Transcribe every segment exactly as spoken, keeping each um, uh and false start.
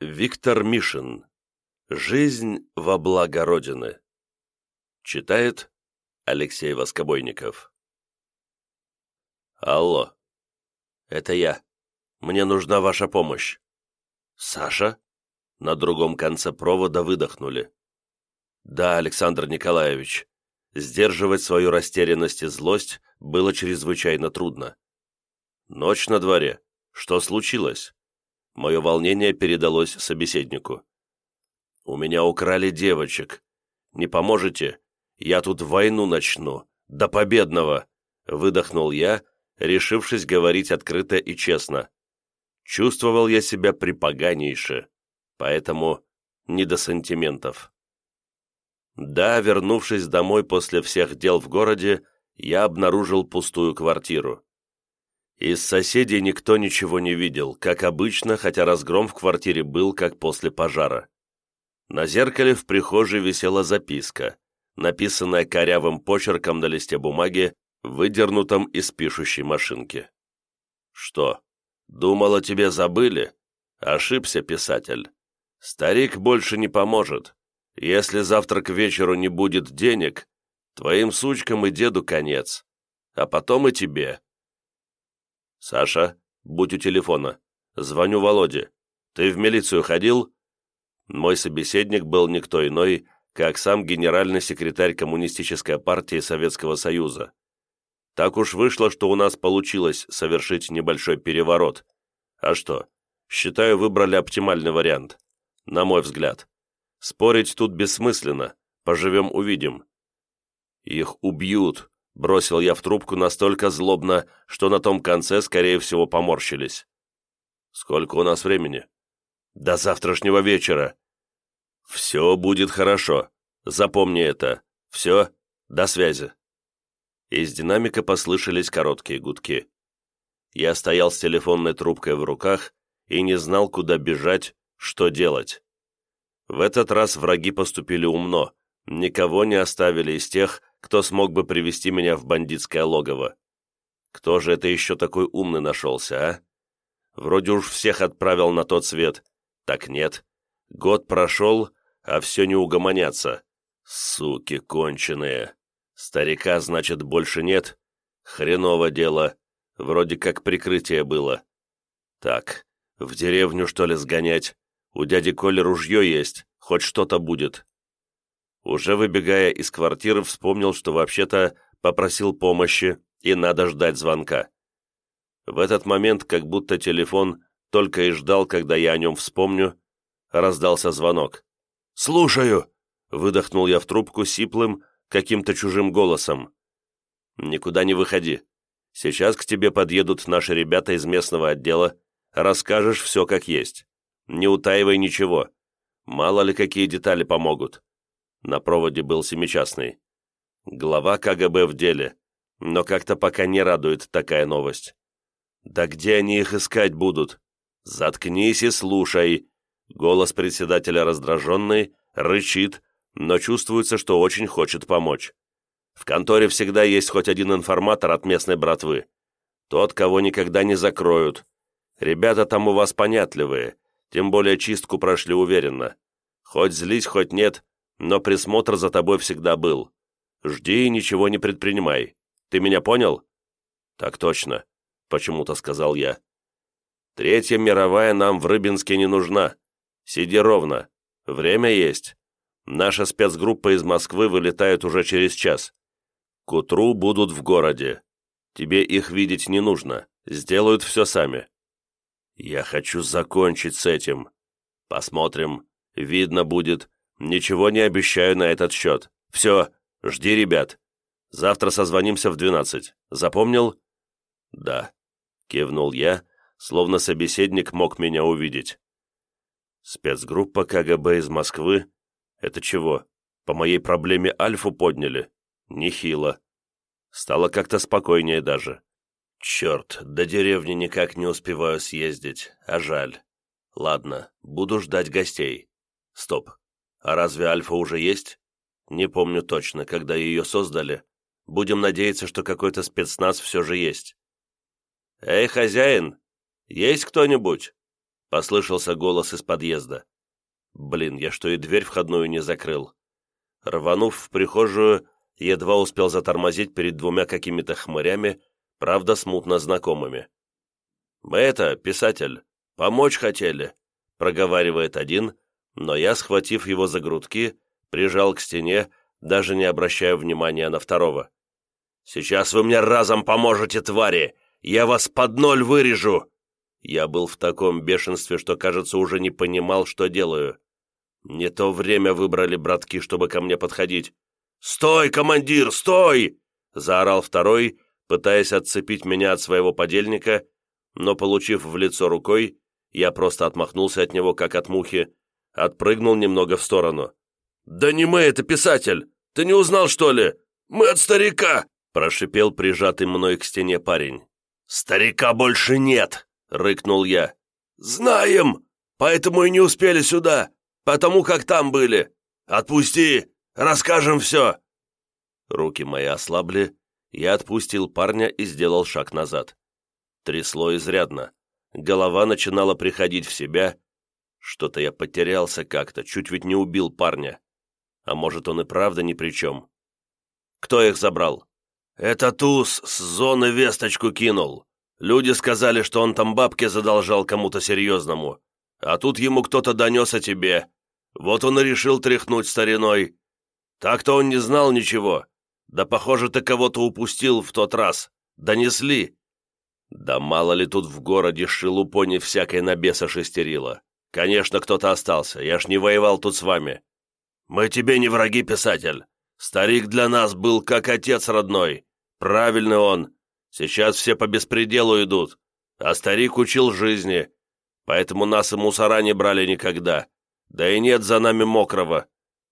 Виктор Мишин. Жизнь во благо Родины. Читает Алексей Воскобойников. Алло. Это я. Мне нужна ваша помощь. Саша? На другом конце провода выдохнули. Да, Александр Николаевич. Сдерживать свою растерянность и злость было чрезвычайно трудно. Ночь на дворе. Что случилось? Мое волнение передалось собеседнику. «У меня украли девочек. Не поможете? Я тут войну начну. До победного!» Выдохнул я, решившись говорить открыто и честно. Чувствовал я себя припоганейше, поэтому не до сантиментов. Да, вернувшись домой после всех дел в городе, я обнаружил пустую квартиру. Из соседей никто ничего не видел, как обычно, хотя разгром в квартире был, как после пожара. На зеркале в прихожей висела записка, написанная корявым почерком на листе бумаги, выдернутом из пишущей машинки. «Что, думала, тебе забыли? Ошибся, писатель. Старик больше не поможет. Если завтра к вечеру не будет денег, твоим сучкам и деду конец, а потом и тебе». «Саша, будь у телефона. Звоню Володе. Ты в милицию ходил?» Мой собеседник был никто иной, как сам генеральный секретарь Коммунистической партии Советского Союза. Так уж вышло, что у нас получилось совершить небольшой переворот. А что? Считаю, выбрали оптимальный вариант. На мой взгляд. Спорить тут бессмысленно. Поживем-увидим. «Их убьют», — бросил я в трубку настолько злобно, что на том конце, скорее всего, поморщились. «Сколько у нас времени?» «До завтрашнего вечера». «Все будет хорошо. Запомни это. Все. До связи». Из динамика послышались короткие гудки. Я стоял с телефонной трубкой в руках и не знал, куда бежать, что делать. В этот раз враги поступили умно, никого не оставили из тех, кто смог бы привести меня в бандитское логово. Кто же это еще такой умный нашелся, а? Вроде уж всех отправил на тот свет. Так нет. Год прошел, а все не угомонятся. Суки конченые. Старика, значит, больше нет? Хреново дело. Вроде как прикрытие было. Так, в деревню, что ли, сгонять? У дяди Коли ружье есть, хоть что-то будет. Уже выбегая из квартиры, вспомнил, что вообще-то попросил помощи, и надо ждать звонка. В этот момент, как будто телефон только и ждал, когда я о нем вспомню, раздался звонок. «Слушаю!» — выдохнул я в трубку сиплым, каким-то чужим голосом. «Никуда не выходи. Сейчас к тебе подъедут наши ребята из местного отдела, расскажешь все как есть. Не утаивай ничего. Мало ли какие детали помогут». На проводе был семичастный. Глава ка гэ бэ в деле, но как-то пока не радует такая новость. «Да где они их искать будут? Заткнись и слушай!» Голос председателя раздраженный, рычит, но чувствуется, что очень хочет помочь. В конторе всегда есть хоть один информатор от местной братвы. Тот, кого никогда не закроют. Ребята там у вас понятливые, тем более чистку прошли уверенно. Хоть злись, хоть нет, но присмотр за тобой всегда был. Жди и ничего не предпринимай. Ты меня понял?» «Так точно», — почему-то сказал я. «Третья мировая нам в Рыбинске не нужна. Сиди ровно. Время есть. Наша спецгруппа из Москвы вылетает уже через час. К утру будут в городе. Тебе их видеть не нужно. Сделают все сами». «Я хочу закончить с этим. Посмотрим. Видно будет. Ничего не обещаю на этот счет. Все, жди ребят. Завтра созвонимся в двенадцать. Запомнил?» «Да», — кивнул я, словно собеседник мог меня увидеть. «Спецгруппа ка гэ бэ из Москвы? Это чего, по моей проблеме Альфу подняли? Нехило. Стало как-то спокойнее даже. Черт, до деревни никак не успеваю съездить, а жаль. Ладно, буду ждать гостей. Стоп, а разве Альфа уже есть? Не помню точно, когда ее создали. Будем надеяться, что какой-то спецназ все же есть. Эй, хозяин, есть кто-нибудь? Послышался голос из подъезда. Блин, я что, и дверь входную не закрыл? Рванув в прихожую, едва успел затормозить перед двумя какими-то хмырями, правда, смутно знакомыми. «Мы это, писатель, помочь хотели», — проговаривает один, но я, схватив его за грудки, прижал к стене, даже не обращая внимания на второго. «Сейчас вы мне разом поможете, твари! Я вас под ноль вырежу!» Я был в таком бешенстве, что, кажется, уже не понимал, что делаю. Не то время выбрали братки, чтобы ко мне подходить. «Стой, командир, стой!» — заорал второй, пытаясь отцепить меня от своего подельника, но, получив в лицо рукой, я просто отмахнулся от него, как от мухи, отпрыгнул немного в сторону. «Да не мы, это писатель! Ты не узнал, что ли? Мы от старика!» — прошипел прижатый мной к стене парень. «Старика больше нет!» — рыкнул я. «Знаем! Поэтому и не успели сюда, потому как там были. Отпусти! Расскажем все!» Руки мои ослабли, я отпустил парня и сделал шаг назад. Трясло изрядно, голова начинала приходить в себя. Что-то я потерялся как-то, чуть ведь не убил парня. А может, он и правда ни при чем? «Кто их забрал?» «Это Туз с зоны весточку кинул. Люди сказали, что он там бабки задолжал кому-то серьезному. А тут ему кто-то донес о тебе. Вот он и решил тряхнуть стариной. Так-то он не знал ничего. Да, похоже, ты кого-то упустил в тот раз. Донесли». Да мало ли тут в городе шелупони всякой на беса шестерила. Конечно, кто-то остался, я ж не воевал тут с вами. Мы тебе не враги, писатель. Старик для нас был как отец родной. Правильный он. Сейчас все по беспределу идут. А старик учил жизни. Поэтому нас и мусора не брали никогда. Да и нет за нами мокрого.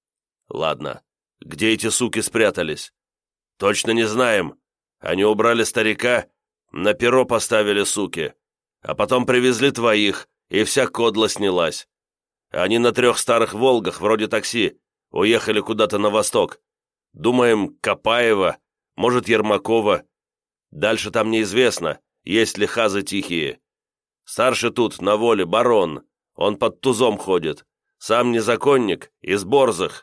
Ладно, где эти суки спрятались? Точно не знаем. Они убрали старика, на перо поставили, суки. А потом привезли твоих, и вся кодла снялась. Они на трех старых «Волгах», вроде такси, уехали куда-то на восток. Думаем, Копаева, может, Ермакова. Дальше там неизвестно, есть ли хазы тихие. Старший тут, на воле, барон, он под тузом ходит. Сам незаконник, из борзых.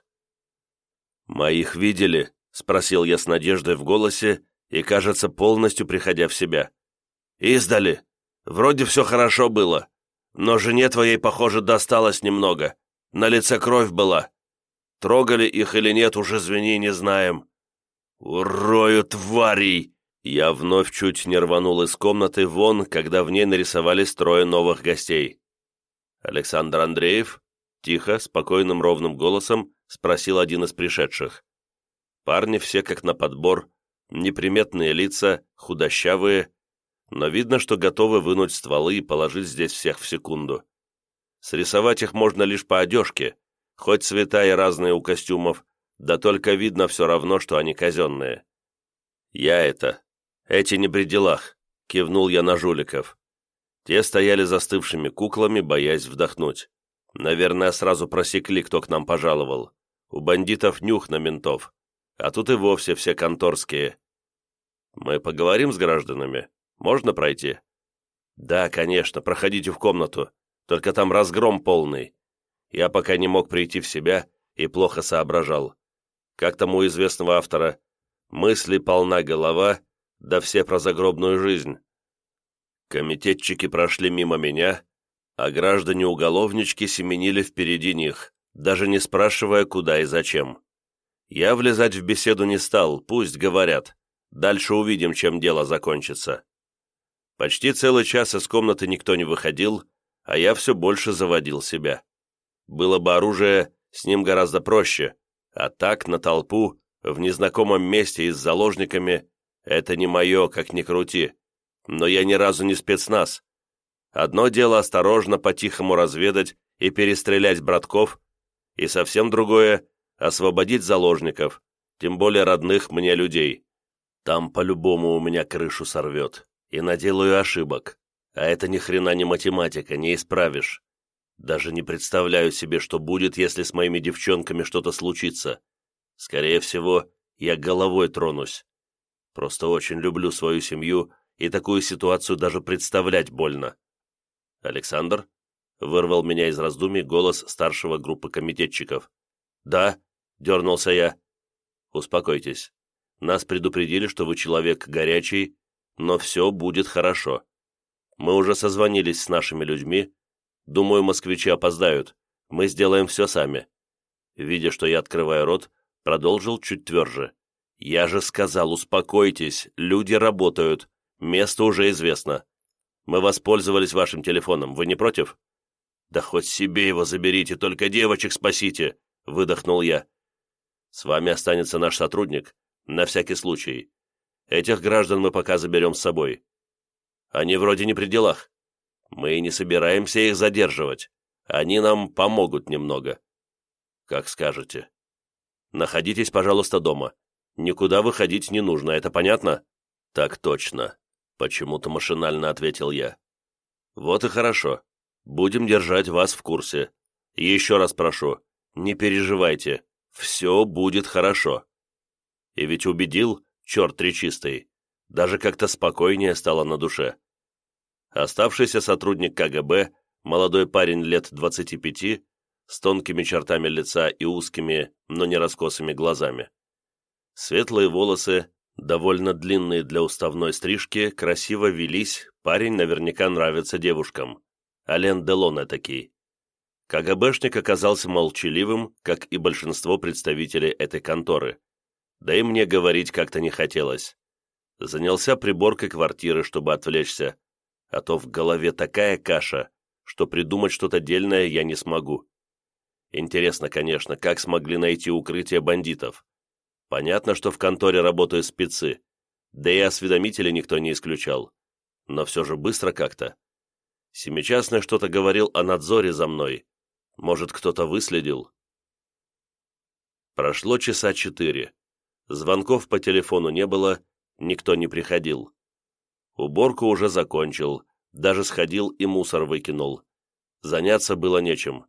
«Моих видели?» — спросил я с надеждой в голосе и, кажется, полностью приходя в себя. «Издали. Вроде все хорошо было. Но жене твоей, похоже, досталось немного. На лице кровь была. Трогали их или нет, уж извини, не знаем». «Урою тварей!» Я вновь чуть не рванул из комнаты вон, когда в ней нарисовались трое новых гостей. «Александр Андреев?» — тихо, спокойным ровным голосом спросил один из пришедших. Парни все как на подбор, неприметные лица, худощавые, но видно, что готовы вынуть стволы и положить здесь всех в секунду. Срисовать их можно лишь по одежке, хоть цвета и разные у костюмов, да только видно все равно, что они казенные. «Я это, эти не при делах», — кивнул я на жуликов. Те стояли застывшими куклами, боясь вдохнуть. Наверное, сразу просекли, кто к нам пожаловал. У бандитов нюх на ментов, а тут и вовсе все конторские. «Мы поговорим с гражданами? Можно пройти?» «Да, конечно, проходите в комнату, только там разгром полный». Я пока не мог прийти в себя и плохо соображал. Как тому известного автора, мысли полна голова, да все про загробную жизнь. Комитетчики прошли мимо меня, а граждане-уголовнички семенили впереди них, даже не спрашивая, куда и зачем. Я влезать в беседу не стал, пусть говорят. Дальше увидим, чем дело закончится. Почти целый час из комнаты никто не выходил, а я все больше заводил себя. Было бы оружие, с ним гораздо проще, а так, на толпу, в незнакомом месте и с заложниками, это не мое, как ни крути. Но я ни разу не спецназ. Одно дело осторожно, по-тихому разведать и перестрелять братков, и совсем другое — освободить заложников, тем более родных мне людей. Там по-любому у меня крышу сорвет, и наделаю ошибок, а это ни хрена не математика, не исправишь. Даже не представляю себе, что будет, если с моими девчонками что-то случится. Скорее всего, я головой тронусь. Просто очень люблю свою семью, и такую ситуацию даже представлять больно. «Александр? — вырвал меня из раздумий голос старшего группы комитетчиков. «Да», — дернулся я. «Успокойтесь. Нас предупредили, что вы человек горячий, но все будет хорошо. Мы уже созвонились с нашими людьми. Думаю, москвичи опоздают. Мы сделаем все сами». Видя, что я открываю рот, продолжил чуть тверже. «Я же сказал, успокойтесь, люди работают, место уже известно. Мы воспользовались вашим телефоном, вы не против?» «Да хоть себе его заберите, только девочек спасите!» — выдохнул я. «С вами останется наш сотрудник, на всякий случай. Этих граждан мы пока заберем с собой. Они вроде не при делах. Мы и не собираемся их задерживать. Они нам помогут немного». «Как скажете. Находитесь, пожалуйста, дома. Никуда выходить не нужно, это понятно?» «Так точно», — почему-то машинально ответил я. «Вот и хорошо. Будем держать вас в курсе. Еще раз прошу, не переживайте, все будет хорошо». И ведь убедил, черт речистый, даже как-то спокойнее стало на душе. Оставшийся сотрудник ка гэ бэ, молодой парень лет двадцати пяти, с тонкими чертами лица и узкими, но не раскосыми глазами. Светлые волосы, довольно длинные для уставной стрижки, красиво велись, парень наверняка нравится девушкам. Ален Делон этакий. ка гэ бэшник оказался молчаливым, как и большинство представителей этой конторы. Да и мне говорить как-то не хотелось. Занялся приборкой квартиры, чтобы отвлечься, а то в голове такая каша, что придумать что-то дельное я не смогу. Интересно, конечно, как смогли найти укрытие бандитов. Понятно, что в конторе работают спецы, да и осведомители никто не исключал. Но все же быстро как-то. Семичастный что-то говорил о надзоре за мной. Может, кто-то выследил? Прошло часа четыре. Звонков по телефону не было, никто не приходил. Уборку уже закончил, даже сходил и мусор выкинул. Заняться было нечем.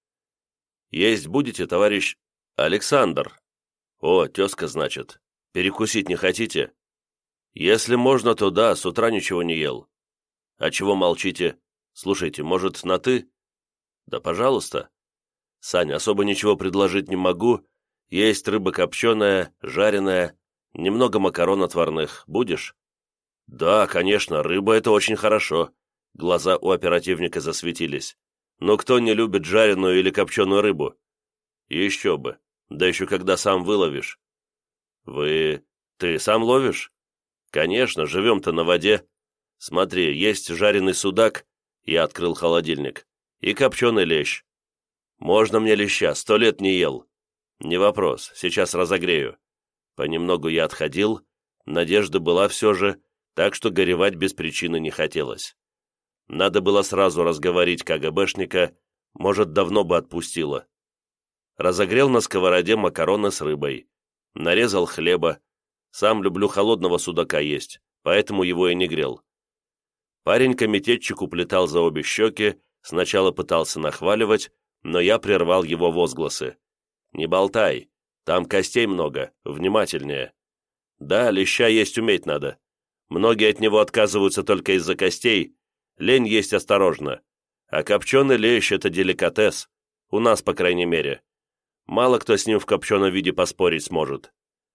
«Есть будете, товарищ Александр?» «О, тезка, значит. Перекусить не хотите?» «Если можно, то да, с утра ничего не ел». «А чего молчите? Слушайте, может, на «ты»?» «Да, пожалуйста». «Сань, особо ничего предложить не могу. Есть рыба копченая, жареная, немного макарон отварных. Будешь?» «Да, конечно, рыба — это очень хорошо». Глаза у оперативника засветились. «Но кто не любит жареную или копченую рыбу?» «Еще бы. Да еще когда сам выловишь». «Вы... ты сам ловишь?» «Конечно, живем-то на воде. Смотри, есть жареный судак». Я открыл холодильник. «И копченый лещ. Можно мне леща, сто лет не ел». «Не вопрос, сейчас разогрею». Понемногу я отходил, надежда была все же, так что горевать без причины не хотелось. Надо было сразу разговорить ка гэ бэшника, может, давно бы отпустила. Разогрел на сковороде макароны с рыбой. Нарезал хлеба. Сам люблю холодного судака есть, поэтому его и не грел. Парень-комитетчик уплетал за обе щеки, сначала пытался нахваливать, но я прервал его возгласы. «Не болтай, там костей много, внимательнее». «Да, леща есть уметь надо. Многие от него отказываются только из-за костей. Лень есть осторожно. А копченый лещ — это деликатес. У нас, по крайней мере. Мало кто с ним в копченом виде поспорить сможет».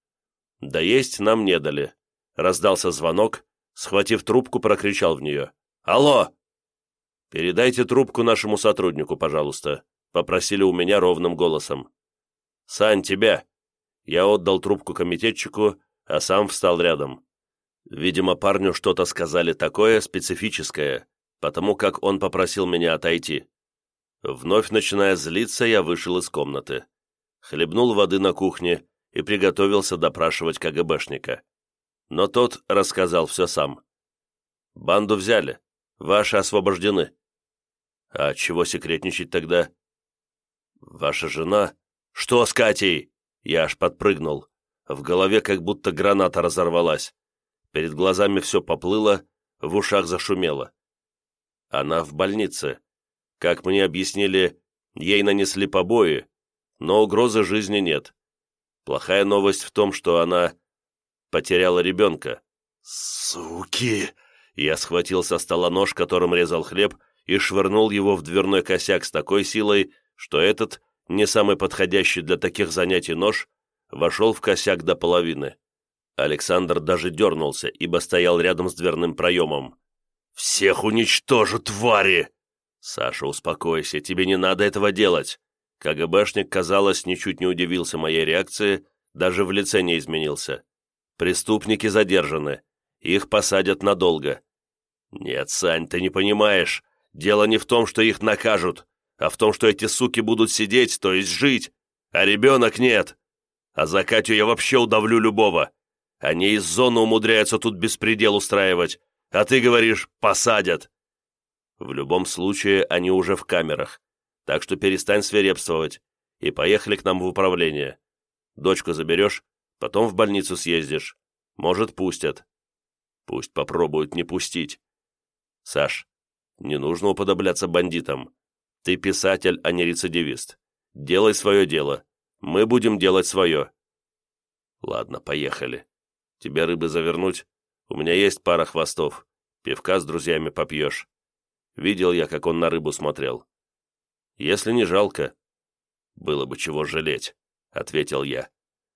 Да есть нам не дали. Раздался звонок, схватив трубку, прокричал в нее. «Алло!» «Передайте трубку нашему сотруднику, пожалуйста», — попросили у меня ровным голосом. «Сань, тебя!» Я отдал трубку комитетчику, а сам встал рядом. Видимо, парню что-то сказали такое специфическое, потому как он попросил меня отойти. Вновь начиная злиться, я вышел из комнаты. Хлебнул воды на кухне и приготовился допрашивать ка гэ бэшника. Но тот рассказал все сам. «Банду взяли. Ваши освобождены». «А чего секретничать тогда?» «Ваша жена...» «Что с Катей?» Я аж подпрыгнул. В голове как будто граната разорвалась. Перед глазами все поплыло, в ушах зашумело. Она в больнице. Как мне объяснили, ей нанесли побои, но угрозы жизни нет. Плохая новость в том, что она потеряла ребенка. «Суки!» Я схватил со стола нож, которым резал хлеб, и швырнул его в дверной косяк с такой силой, что этот, не самый подходящий для таких занятий нож, вошел в косяк до половины. Александр даже дернулся, ибо стоял рядом с дверным проемом. «Всех уничтожу, твари!» «Саша, успокойся, тебе не надо этого делать!» КГБшник, казалось, ничуть не удивился моей реакции, даже в лице не изменился. «Преступники задержаны. Их посадят надолго». «Нет, Сань, ты не понимаешь. Дело не в том, что их накажут, а в том, что эти суки будут сидеть, то есть жить, а ребенок нет. А за Катю я вообще удавлю любого. Они из зоны умудряются тут беспредел устраивать, а ты говоришь, посадят». «В любом случае, они уже в камерах, так что перестань свирепствовать, и поехали к нам в управление. Дочку заберешь, потом в больницу съездишь. Может, пустят». «Пусть попробуют не пустить». «Саш, не нужно уподобляться бандитам. Ты писатель, а не рецидивист. Делай свое дело. Мы будем делать свое». «Ладно, поехали. Тебе рыбы завернуть? У меня есть пара хвостов. Пивка с друзьями попьешь». Видел я, как он на рыбу смотрел. «Если не жалко». «Было бы чего жалеть», — ответил я.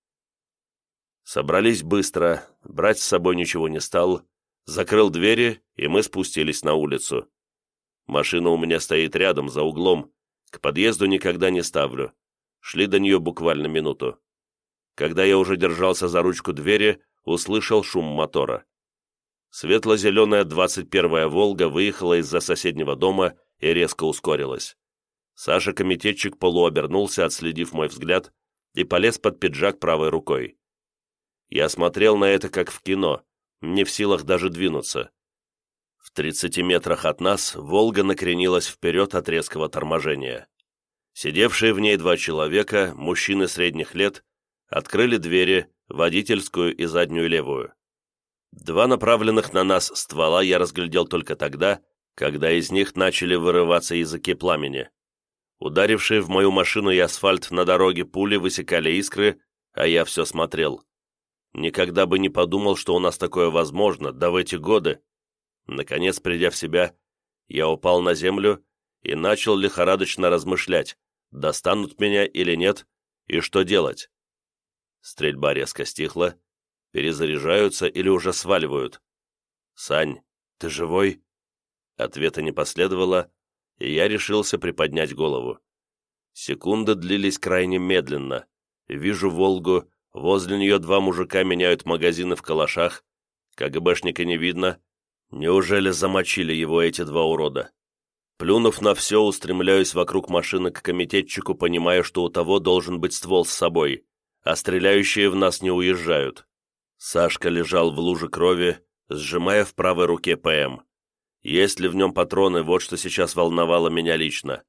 Собрались быстро, брать с собой ничего не стал, закрыл двери, и мы спустились на улицу. Машина у меня стоит рядом, за углом, к подъезду никогда не ставлю. Шли до нее буквально минуту. Когда я уже держался за ручку двери, услышал шум мотора. Светло-зеленая двадцать первая «Волга» выехала из-за соседнего дома и резко ускорилась. Саша-комитетчик полуобернулся, отследив мой взгляд, и полез под пиджак правой рукой. Я смотрел на это, как в кино, не в силах даже двинуться. В тридцати метрах от нас «Волга» накренилась вперед от резкого торможения. Сидевшие в ней два человека, мужчины средних лет, открыли двери, водительскую и заднюю левую. Два направленных на нас ствола я разглядел только тогда, когда из них начали вырываться языки пламени. Ударившие в мою машину и асфальт на дороге пули высекали искры, а я все смотрел. Никогда бы не подумал, что у нас такое возможно, да в эти годы. Наконец, придя в себя, я упал на землю и начал лихорадочно размышлять, достанут меня или нет, и что делать. Стрельба резко стихла, перезаряжаются или уже сваливают. «Сань, ты живой?» Ответа не последовало, и я решился приподнять голову. Секунды длились крайне медленно. Вижу «Волгу», возле нее два мужика меняют магазины в калашах, КГБшника не видно. Неужели замочили его эти два урода? Плюнув на все, устремляюсь вокруг машины к комитетчику, понимая, что у того должен быть ствол с собой, а стреляющие в нас не уезжают. Сашка лежал в луже крови, сжимая в правой руке ПМ. Есть ли в нем патроны, вот что сейчас волновало меня лично.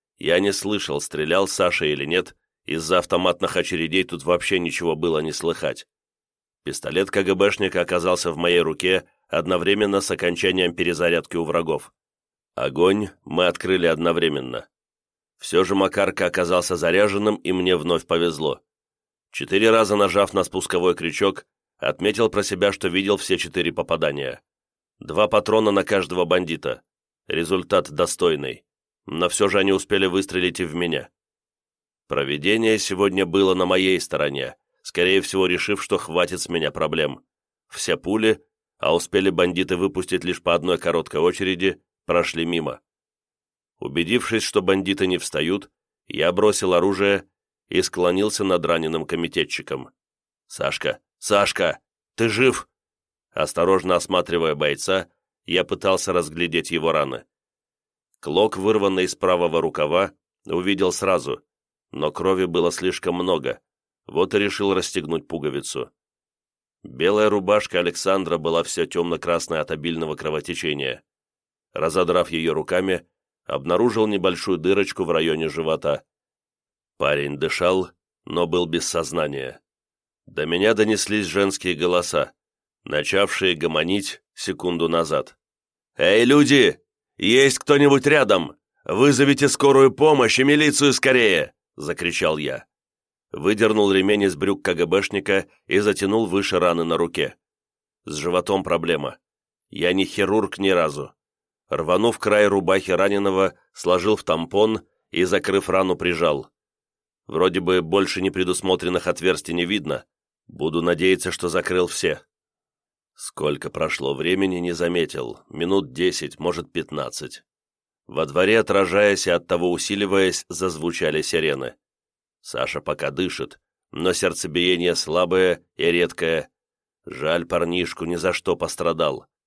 Я не слышал, стрелял Саша или нет, из-за автоматных очередей тут вообще ничего было не слыхать. Пистолет КГБшника оказался в моей руке одновременно с окончанием перезарядки у врагов. Огонь мы открыли одновременно. Все же Макарка оказался заряженным, и мне вновь повезло. Четыре раза нажав на спусковой крючок, отметил про себя, что видел все четыре попадания. Два патрона на каждого бандита. Результат достойный. Но все же они успели выстрелить и в меня. Провидение сегодня было на моей стороне, скорее всего решив, что хватит с меня проблем. Все пули, а успели бандиты выпустить лишь по одной короткой очереди, прошли мимо. Убедившись, что бандиты не встают, я бросил оружие и склонился над раненым комитетчиком. «Сашка! Сашка! Ты жив?» Осторожно осматривая бойца, я пытался разглядеть его раны. Клок, вырванный из правого рукава, увидел сразу, но крови было слишком много, вот и решил расстегнуть пуговицу. Белая рубашка Александра была все темно-красная от обильного кровотечения. Разодрав ее руками, обнаружил небольшую дырочку в районе живота. Парень дышал, но был без сознания. До меня донеслись женские голоса, начавшие гомонить секунду назад. «Эй, люди! Есть кто-нибудь рядом? Вызовите скорую помощь и милицию скорее!» — закричал я. Выдернул ремень из брюк КГБшника и затянул выше раны на руке. С животом проблема. Я не хирург ни разу. Рванув край рубахи раненого, сложил в тампон и, закрыв рану, прижал. Вроде бы больше непредусмотренных отверстий не видно. Буду надеяться, что закрыл все. Сколько прошло времени, не заметил. Минут десять, может, пятнадцать. Во дворе, отражаясь и оттого усиливаясь, зазвучали сирены. Саша пока дышит, но сердцебиение слабое и редкое. Жаль, парнишку ни за что пострадал.